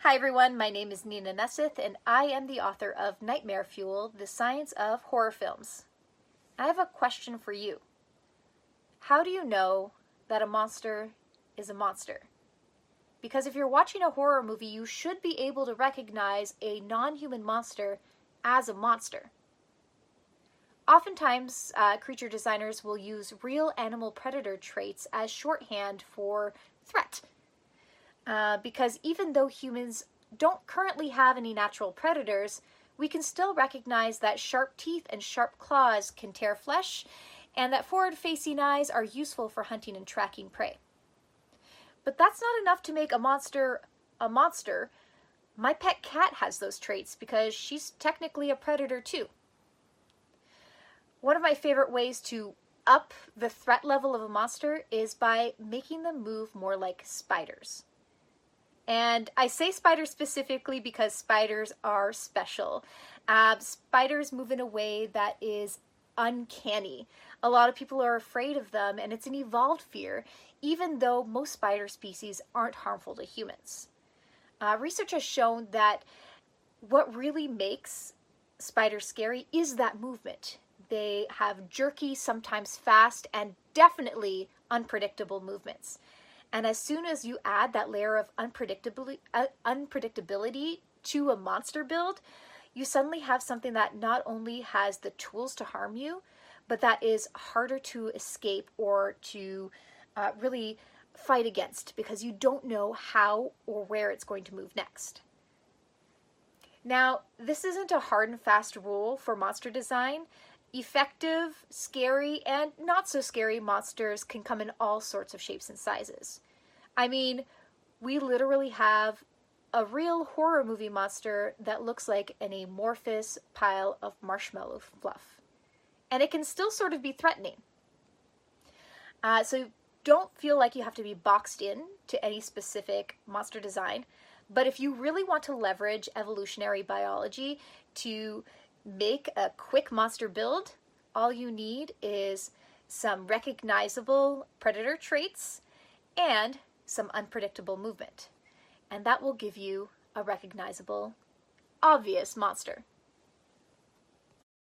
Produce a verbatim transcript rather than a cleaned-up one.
Hi everyone, my name is Nina Nesseth and I am the author of Nightmare Fuel, The Science of Horror Films. I have a question for you. How do you know that a monster is a monster? Because if you're watching a horror movie, you should be able to recognize a non-human monster as a monster. Oftentimes, uh, creature designers will use real animal predator traits as shorthand for threat. Uh, because even though humans don't currently have any natural predators, we can still recognize that sharp teeth and sharp claws can tear flesh, and that forward-facing eyes are useful for hunting and tracking prey. But that's not enough to make a monster a monster. My pet cat has those traits because she's technically a predator too. One of my favorite ways to up the threat level of a monster is by making them move more like spiders. And I say spiders specifically because spiders are special. Uh, spiders move in a way that is uncanny. A lot of people are afraid of them, and it's an evolved fear, even though most spider species aren't harmful to humans. Uh, research has shown that what really makes spiders scary is that movement. They have jerky, sometimes fast, and definitely unpredictable movements. And as soon as you add that layer of unpredictability, uh, unpredictability to a monster build, you suddenly have something that not only has the tools to harm you, but that is harder to escape or to uh, really fight against because you don't know how or where it's going to move next. Now, this isn't a hard and fast rule for monster design. Effective, scary, and not so scary monsters can come in all sorts of shapes and sizes. I mean, we literally have a real horror movie monster that looks like an amorphous pile of marshmallow fluff. And it can still sort of be threatening. Uh, so don't feel like you have to be boxed in to any specific monster design. But if you really want to leverage evolutionary biology to make a quick monster build, all you need is some recognizable predator traits and some unpredictable movement. And that will give you a recognizable, obvious monster.